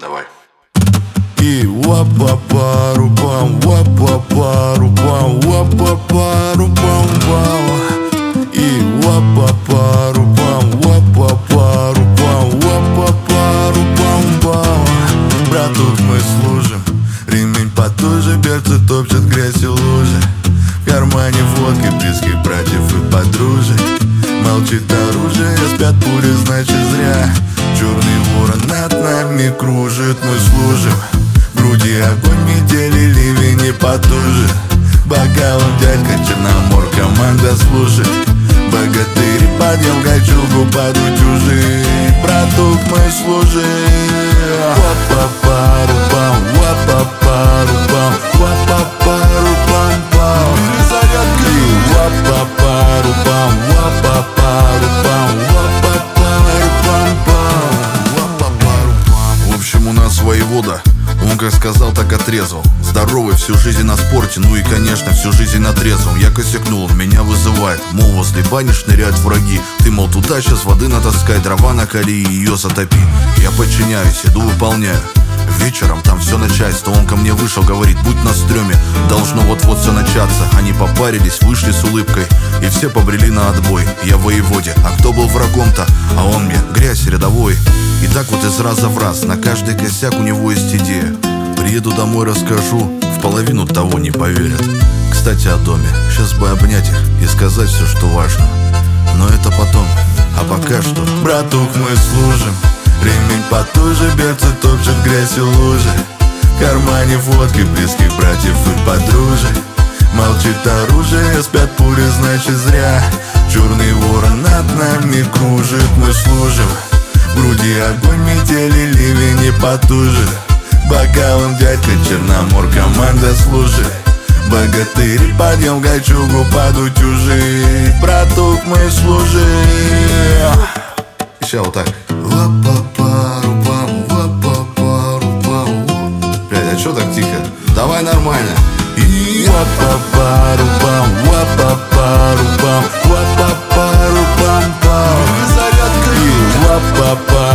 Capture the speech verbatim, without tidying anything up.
Давай. И уа-па-па-ру-пам, уа-па-па-ру-пам, уа-па-па-ру-пам-пам. И уа-па-па-ру-пам, уа-па-па-ру-пам, уа-па-па-ру-пам-пам. Братух, мы служим, ремень потуже, берцы топчет грязь и лужи. В кармане водки, близких братьев и подружек. Молчит оружие, спят пули, значит зря. Черный ворон над нами кружит, мы служим. В груди огонь, метели, ливень и потуже. Бокалом дядька, Черномор, команда служит. Богатыри, подъем, кольчугу подутюжи. Братух, мы служим. Уа-па-па-ру-пам, уа-па-па-ру-пам, уа-па-па-ру-пам-пам. И уа-па-па-ру-пам, уа-па-па-ру-пам, уа-па-па-ру-пам-пам. В общем, у нас воевода, он как сказал, так отрезал. Здоровый, всю жизнь на спорте, ну и, конечно, всю жизнь на трезвом. Я косякнул, он меня вызывает, мол, возле бани шныряют враги. Ты, мол, туда сейчас воды натаскай, дрова накали и ее затопи. Я подчиняюсь, иду, выполняю. Вечером там все начальство, он ко мне вышел, говорит, будь на стреме, должно вот-вот все начаться. Они попарились, вышли с улыбкой, и все побрели на отбой. Я в воеводе, а кто был врагом-то? А он мне, грязь, рядовой. И так вот из раза в раз, на каждый косяк у него есть идея. Приеду домой, расскажу, в половину того не поверят. Кстати, о доме, сейчас бы обнять их и сказать все, что важно. Но это потом, а пока что. Братух, мы служим, ремень потуже, берцы топчет грязь и лужи. В кармане водки, близких братьев и подружек. Молчит оружие, спят пули, значит зря. Черный ворон над нами кружит, мы служим. В груди огонь, метели, ливень и потуже. Бокалом дядька, Черномор, команда служит. Богатыри, подъем, кольчугу подутюжи. Братух, мы служим. Еще вот так. Ва-па-па-ру-пам, ва-па-па-ру-пам. Блядь, а чё так тихо? Давай нормально. И ва-па-па-ру-пам, ва-па-па-ру-пам, ва-па-па-ру-пам-пам. И ва-па-па